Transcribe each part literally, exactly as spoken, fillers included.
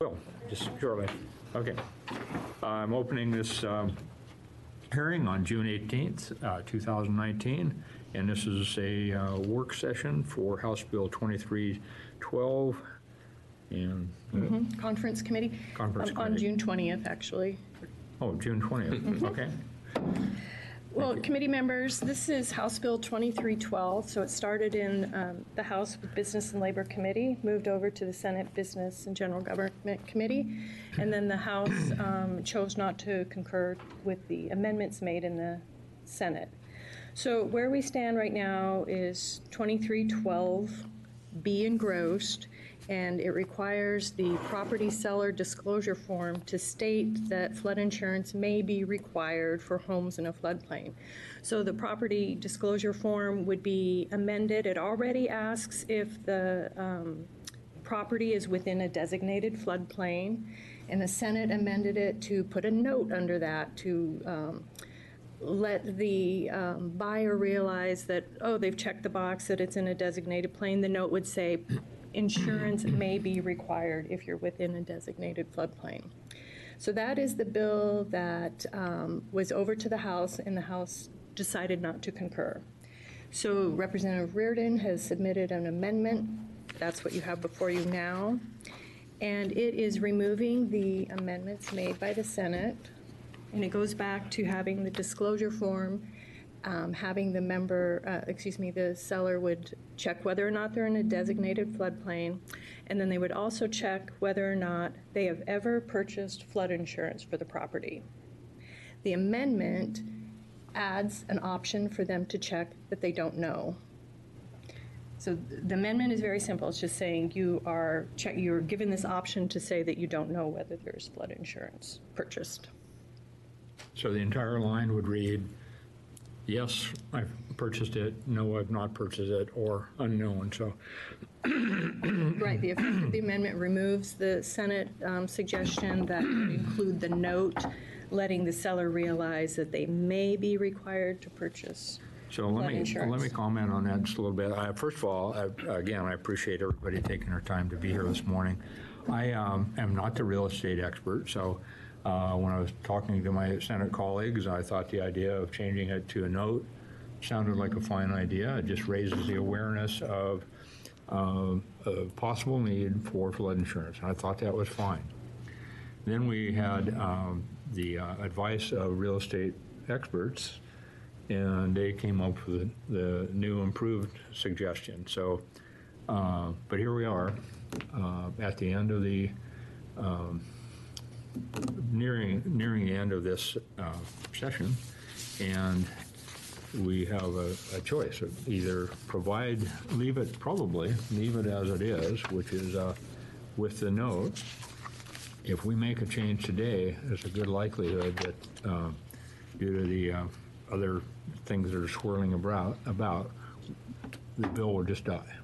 Well, just shortly. Okay. I'm opening this um, hearing on June eighteenth, uh, two thousand nineteen, and this is a uh, work session for House Bill twenty-three twelve and Mm-hmm. Conference committee. Conference um, On committee. June twentieth, actually. Oh, June twentieth. Okay. Well, committee members, this is House Bill twenty-three twelve, so it started in um, the House Business and Labor Committee, moved over to the Senate Business and General Government Committee, and then the House um, chose not to concur with the amendments made in the Senate. So where we stand right now is twenty-three twelve be engrossed, and it requires the property seller disclosure form to state that flood insurance may be required for homes in a floodplain. So the property disclosure form would be amended. It already asks if the um, property is within a designated floodplain, and the Senate amended it to put a note under that to um, let the um, buyer realize that, oh, they've checked the box that it's in a designated plane. The note would say, insurance may be required if you're within a designated floodplain. So that is the bill that um, was over to the House, and the House decided not to concur. So Representative Reardon has submitted an amendment. That's what you have before you now. And it is removing the amendments made by the Senate. And it goes back to having the disclosure form, um, having the member, uh, excuse me, the seller would check whether or not they're in a designated floodplain, and then they would also check whether or not they have ever purchased flood insurance for the property. The amendment adds an option for them to check that they don't know. So the amendment is very simple. It's just saying you are check, you're given this option to say that you don't know whether there's flood insurance purchased. So the entire line would read, yes, I've purchased it, no, I've not purchased it, or unknown. So, right, the effect of the amendment removes the Senate um, suggestion that would include the note letting the seller realize that they may be required to purchase so let flood me insurance. let me comment on that just a little bit. I, first of all, I, again, I appreciate everybody taking their time to be here this morning. I um, am not the real estate expert, so. Uh, when I was talking to my Senate colleagues, I thought the idea of changing it to a note sounded like a fine idea. It just raises the awareness of uh, a possible need for flood insurance, and I thought that was fine. Then we had um, the uh, advice of real estate experts, and they came up with the, the new improved suggestion. So, uh, but here we are uh, at the end of the um, nearing nearing the end of this uh, session, and we have a, a choice of either provide, leave it, probably leave it as it is, which is uh, with the note. If we make a change today, there's a good likelihood that uh, due to the uh, other things that are swirling about, about, the bill will just die.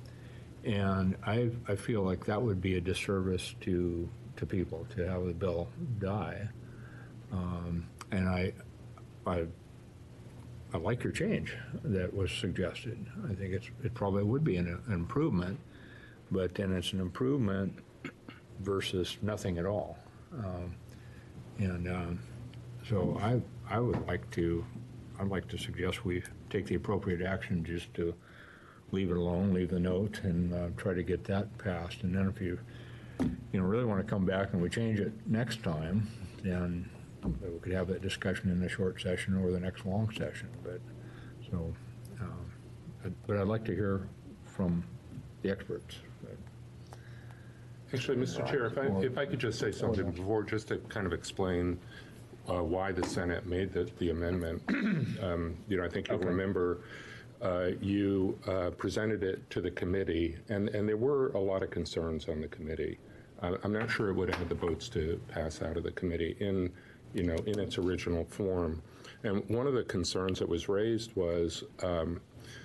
And I, I feel like that would be a disservice to to people to have the bill die. Um, and I, I, I like your change that was suggested. I think it's, it probably would be an, an improvement, but then it's an improvement versus nothing at all. Um, and um, so I, I would like to, I'd like to suggest we take the appropriate action just to leave it alone, leave the note, and uh, try to get that passed. And then if you you know, really want to come back and we change it next time, then we could have that discussion in the short session or the next long session. But so, um, but I'd like to hear from the experts. Actually, Mister Chair, if I, if I could just say something before, just to kind of explain uh, why the Senate made the, the amendment. um, you know, I think you'll okay. remember uh, you uh, presented it to the committee, and, and there were a lot of concerns on the committee. Uh, I'm not sure it would have had the votes to pass out of the committee in, you know, in its original form. And one of the concerns that was raised was um,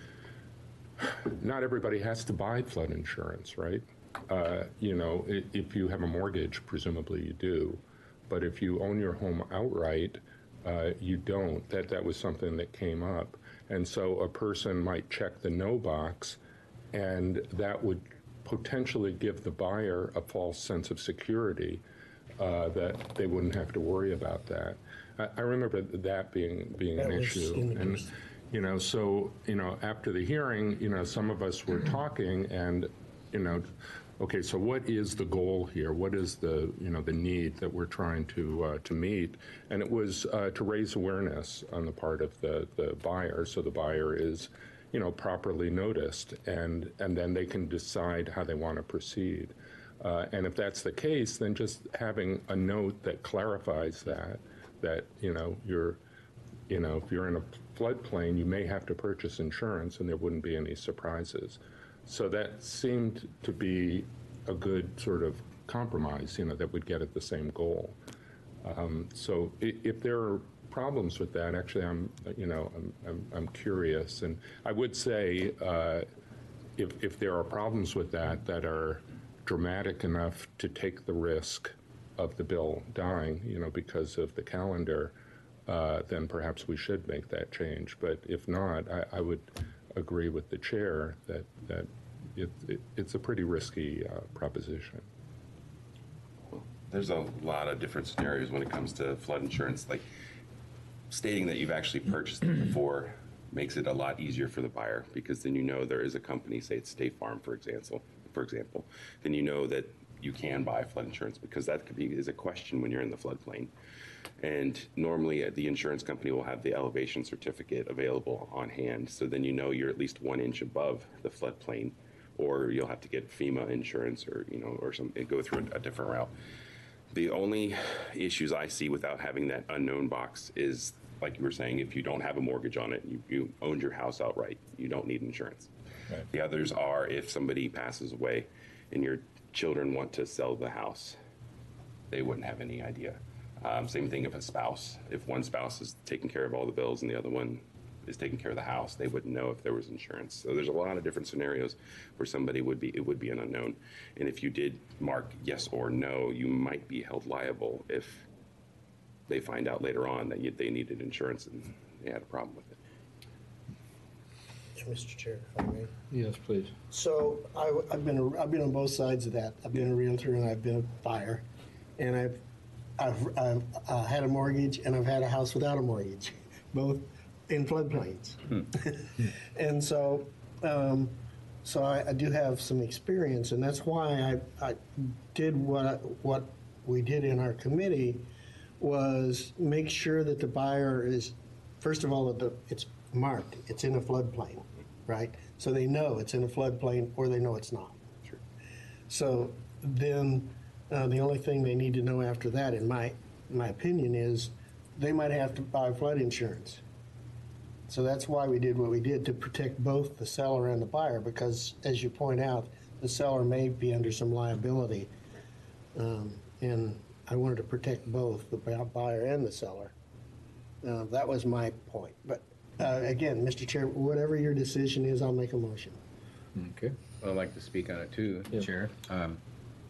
not everybody has to buy flood insurance, right? Uh, you know, if you have a mortgage, presumably you do. But if you own your home outright, uh, you don't. That, that was something that came up. And so a person might check the no box, and that would potentially give the buyer a false sense of security uh, that they wouldn't have to worry about that. I, I remember that being being That an was issue. in the And, case. you know, so, you know, after the hearing, you know, some of us were talking and, you know, okay, so what is the goal here? What is the, you know, the need that we're trying to uh, to meet? And it was uh, to raise awareness on the part of the, the buyer, so the buyer is, you know, properly noticed, and, and then they can decide how they want to proceed. Uh, and if that's the case, then just having a note that clarifies that, that, you know, you're, you know, if you're in a floodplain, you may have to purchase insurance and there wouldn't be any surprises. So that seemed to be a good sort of compromise, you know, that would get at the same goal. Um, so i- if there are problems with that, actually, I'm, you know, I'm, I'm, I'm curious. And I would say uh, if, if there are problems with that that are dramatic enough to take the risk of the bill dying, you know, because of the calendar, uh, then perhaps we should make that change. But if not, I, I would agree with the chair that, that it, it, it's a pretty risky uh, proposition. There's a lot of different scenarios when it comes to flood insurance. Like stating that you've actually purchased it before makes it a lot easier for the buyer, because then you know there is a company, say it's State Farm, for example, for example, then you know that you can buy flood insurance, because that could be is a question when you're in the floodplain. And normally uh, the insurance company will have the elevation certificate available on hand, so then you know you're at least one inch above the floodplain, or you'll have to get FEMA insurance, or you know, or some and go through a, a different route. The only issues I see without having that unknown box is, like you were saying, if you don't have a mortgage on it, you, you owned your house outright, you don't need insurance. Right. The others are if somebody passes away and your children want to sell the house, they wouldn't have any idea. Um, same thing if a spouse, if one spouse is taking care of all the bills and the other one is taking care of the house, they wouldn't know if there was insurance. So there's a lot of different scenarios where somebody would be, it would be an unknown. And if you did mark yes or no, you might be held liable if they find out later on that you, they needed insurance and they had a problem with it. Yeah, Mister Chair, if I may. Yes, please. So I, have been a, I've been on both sides of that. I've been a realtor and I've been a buyer, and I've I've, I've uh, had a mortgage and I've had a house without a mortgage, both in floodplains. And so, um, so I, I do have some experience, and that's why I, I did what I, what we did in our committee was make sure that the buyer is, first of all, that the, it's marked, it's in a floodplain, right? So they know it's in a floodplain, or they know it's not. Sure. So then, uh, the only thing they need to know after that, in my my opinion, is they might have to buy flood insurance. So that's why we did what we did, to protect both the seller and the buyer, because as you point out, the seller may be under some liability, um, and I wanted to protect both the buyer and the seller. Uh, that was my point. But uh, again, Mister Chair, whatever your decision is, I'll make a motion. Okay. I'd like to speak on it too, Yeah. Chair. Um,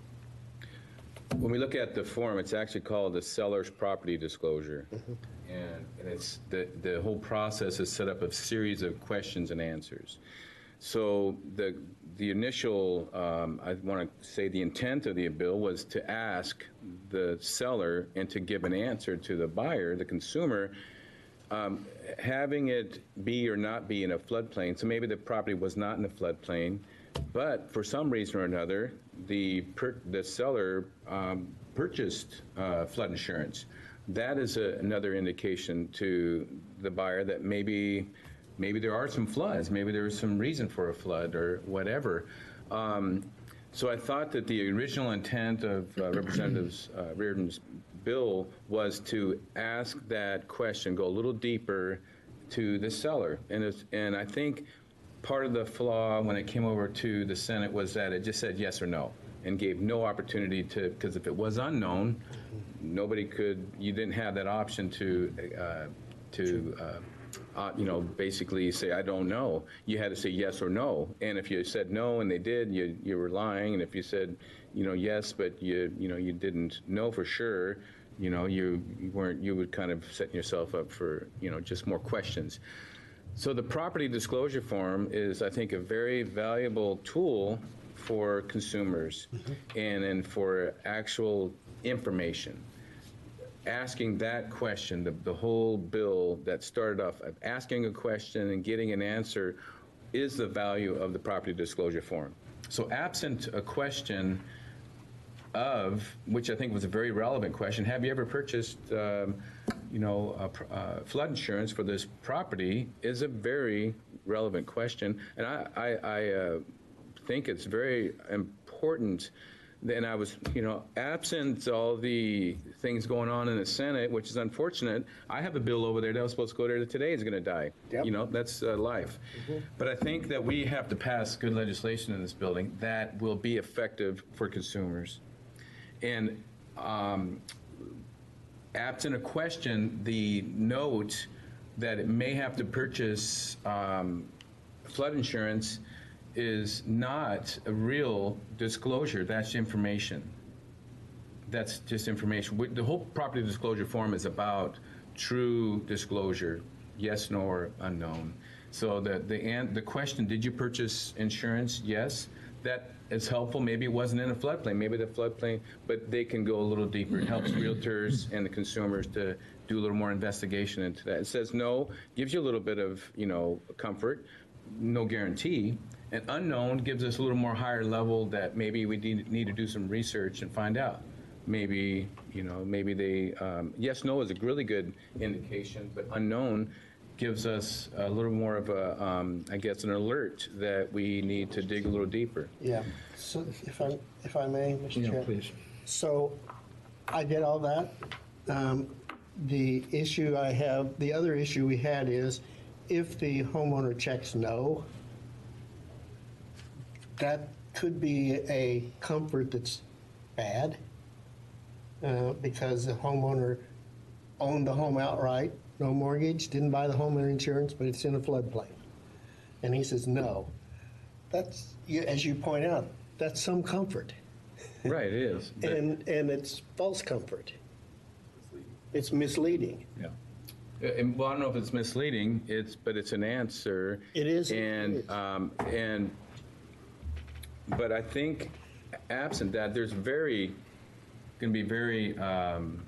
When we look at the form, it's actually called the seller's property disclosure. And and it's, the, the whole process is set up of series of questions and answers. So the, the initial, um, I want to say the intent of the bill was to ask the seller and to give an answer to the buyer, the consumer, um, having it be or not be in a floodplain. So maybe the property was not in a floodplain, but for some reason or another, the per, the seller um, purchased uh, flood insurance. That is a, another indication to the buyer that maybe maybe there are some floods, maybe there is some reason for a flood or whatever. Um, so I thought that the original intent of uh, Representative uh, Reardon's bill was to ask that question, go a little deeper to the seller, and it's, and I think part of the flaw when it came over to the Senate was that it just said yes or no and gave no opportunity to, because if it was unknown, nobody could, you didn't have that option to, uh, to uh, uh, you know, basically say, I don't know. You had to say yes or no. And if you said no and they did, you, you were lying. And if you said, you know, yes, but you, you know, you didn't know for sure, you know, you, you weren't, you would kind of set yourself up for, you know, just more questions. So the property disclosure form is, I think, a very valuable tool for consumers and, and for actual information. Asking that question, the, the whole bill that started off of asking a question and getting an answer is the value of the property disclosure form. So absent a question of, which I think was a very relevant question, have you ever purchased, um, you know, uh, pr- uh, flood insurance for this property, is a very relevant question. And I, I, I uh, think it's very important. Then I was, you know, absent all the things going on in the Senate, which is unfortunate. I have a bill over there that was supposed to go there today is going to die. Yep. You know, that's uh, life. But I think that we have to pass good legislation in this building that will be effective for consumers. And um, absent a question, the note that it may have to purchase um, flood insurance is not a real disclosure. That's information. That's just information. The whole property disclosure form is about true disclosure, yes, no, or unknown. So the the and the question, did you purchase insurance? Yes. That is helpful. Maybe it wasn't in a floodplain. Maybe the floodplain, but they can go a little deeper. It helps realtors and the consumers to do a little more investigation into that. It says no, gives you a little bit of, you know, comfort, no guarantee. And unknown gives us a little more higher level that maybe we need, need to do some research and find out. Maybe, you know, maybe they, um, yes, no is a really good indication, but unknown gives us a little more of a, um, I guess, an alert that we need to dig a little deeper. Yeah. So if I, if I may, Mister Yeah, Chair. please. So I get all that. Um, The issue I have, the other issue we had is if the homeowner checks no, that could be a comfort that's bad uh, because the homeowner owned the home outright, no mortgage, didn't buy the homeowner insurance, but it's in a floodplain. And he says no. That's, you- as you point out, that's some comfort. Right, it is. But- And, and it's false comfort. It's misleading. Yeah. Uh, and, well, I don't know if it's misleading, it's, but it's an answer. It is, it And, is. um, and, but I think absent that, there's very, going to be very um,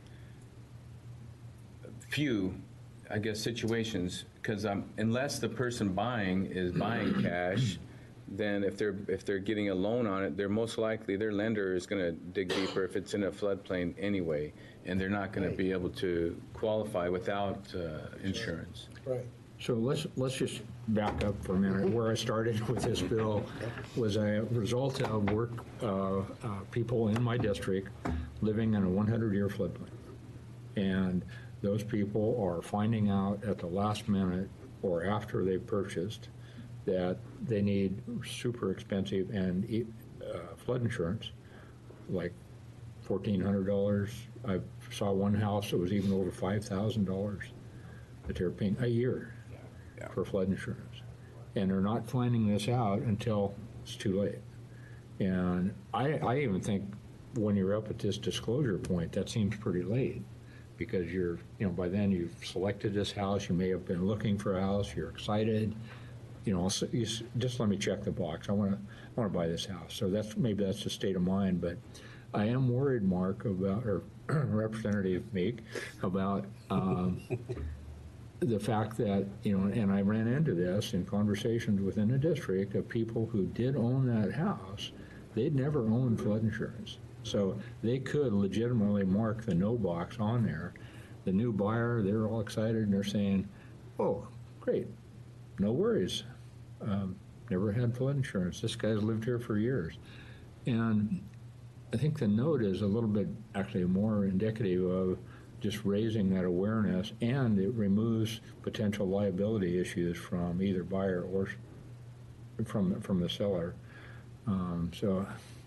few, I guess, situations, because um, unless the person buying is buying cash, then if they're, if they're getting a loan on it, they're most likely, their lender is going to dig deeper if it's in a floodplain anyway, and they're not going to be able to qualify without uh, insurance. Right. So let's, let's just back up for a minute. Where I started with this bill was a result of work, uh, uh, people in my district living in a hundred-year floodplain. And those people are finding out at the last minute or after they've purchased that they need super expensive and e- uh, flood insurance, like fourteen hundred dollars. I saw one house that was even over five thousand dollars that they're paying a year for flood insurance. And they're not finding this out until it's too late. And I, I even think when you're up at this disclosure point, that seems pretty late, because you're, you know, by then you've selected this house, you may have been looking for a house, you're excited, you know, so you, s- just let me check the box. I want to, I want to buy this house. So that's, maybe that's the state of mind, but I am worried, Mark, about, or Representative Meek, about um, the fact that, you know, and I ran into this in conversations within the district of people who did own that house, they'd never owned flood insurance. So they could legitimately mark the no box on there. The new buyer, they're all excited and they're saying, oh, great, no worries. Um, never had flood insurance. This guy's lived here for years. And I think the note is a little bit actually more indicative of just raising that awareness, and it removes potential liability issues from either buyer or s- from from the seller. Um, so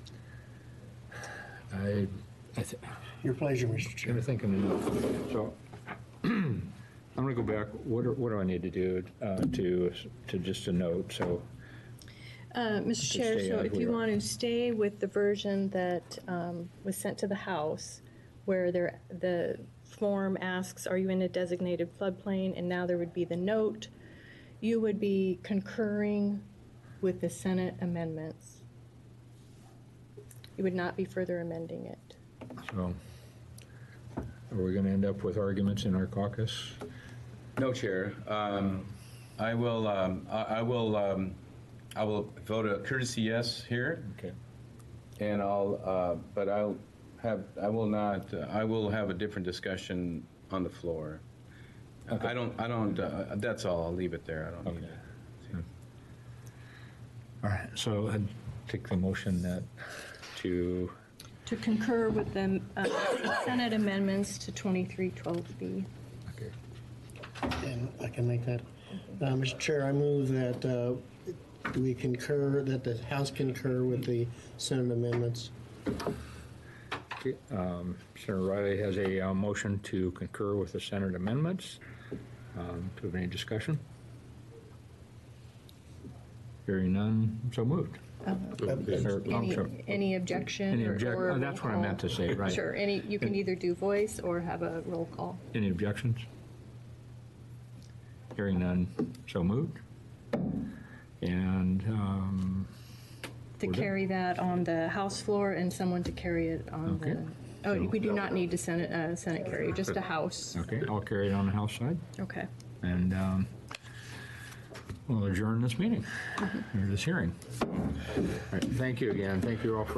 I, I th- Your pleasure, Mister I'm Chair. thinking enough. So I'm going to go back. What do, what do I need to do uh, to to just a note? So Uh, Mister To Chair, stay so as if we you are. want to stay with the version that um, was sent to the House, where there, the form asks, are you in a designated floodplain? And now there would be the note. You would be concurring with the Senate amendments You would not be further amending it. So are we going to end up with arguments in our caucus? No, Chair. Um, I will, um, I I will, um, I will vote a courtesy yes here, Okay. and I'll, uh, but I'll have, I will not, uh, I will have a different discussion on the floor. I don't, I don't, uh, that's all. I'll leave it there. I don't need Okay. it. All right, so I'd take the motion that to, To concur with the uh, Senate amendments to twenty-three twelve B. okay, And I can make that. Uh, Mister Chair, I move that uh, we concur, that the House concur with the Senate amendments. Okay, um, Senator Riley has a uh, motion to concur with the Senate amendments. Um, Do we have any discussion? Hearing none, so moved. Or- I'm Any, sorry. any objection? Any or- object- or a oh, that's roll what I meant call? to say, right. Sure, any, you can either do voice or have a roll call. Any objections? Hearing none, so moved. And, um, To We're done. carry that on the House floor and someone to carry it on Okay. the, oh, So- we do not need to Senate, uh, Senate carry, just a House. okay, I'll carry it on the House side. Okay. And um, we'll adjourn this meeting, or this hearing. All right, thank you again. Thank you all for